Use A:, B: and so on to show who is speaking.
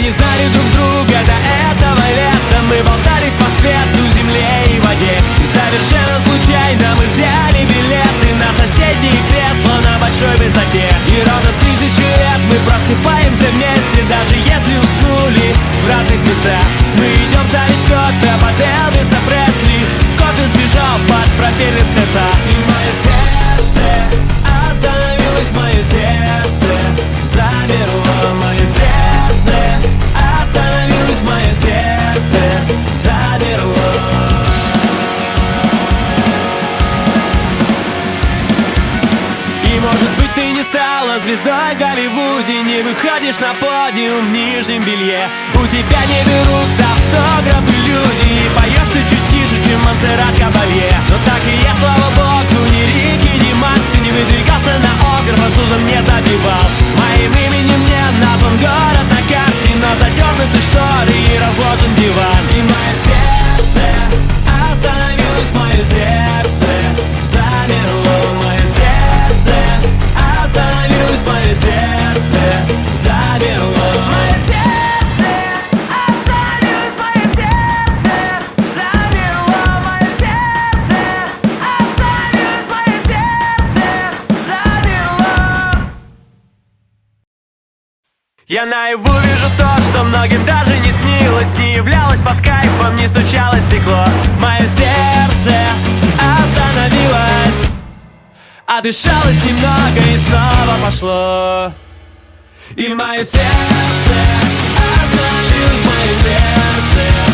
A: не знали друг друга до этого лета. Мы болтались по свету, земле и воде, и совершенно случайно мы взяли билеты на соседние кресла на большой высоте. И ровно 1000 лет мы просыпаемся вместе, даже если уснули в разных местах. Мы идем ставить кофе под Элвиса Пресли. Кофе сбежал под пропеллер с лица. И мое сердце остановилось, мое сердце замерло, мое сердце остановилось, мое сердце замерло. И может быть ты не стала звездой в Голливуде, не выходишь на подиум в нижнем белье, у тебя не берут автографы люди, и поешь ты чуть тише, чем Монсеррат Кабалье. Но так и я, слава богу, ни Рики, ни Мартин не выдвигался на Оскар, французом не забивал. Моим именем не назван город на карте, но задернуты шторы и разложен диван. И мое сердце остановилось, мое сердце замерло, мое сердце остановилось, мое сердце замерло. Мое сердце остановилось, мое сердце замерло, мое сердце остановилось, мое сердце замерло. Я наяву вижу то, что многим даже не снилось, не являлось под кайфом, не стучалось стекло. Мое сердце остановилось, отдышалось немного и снова пошло. И мое сердце остановилось, мое сердце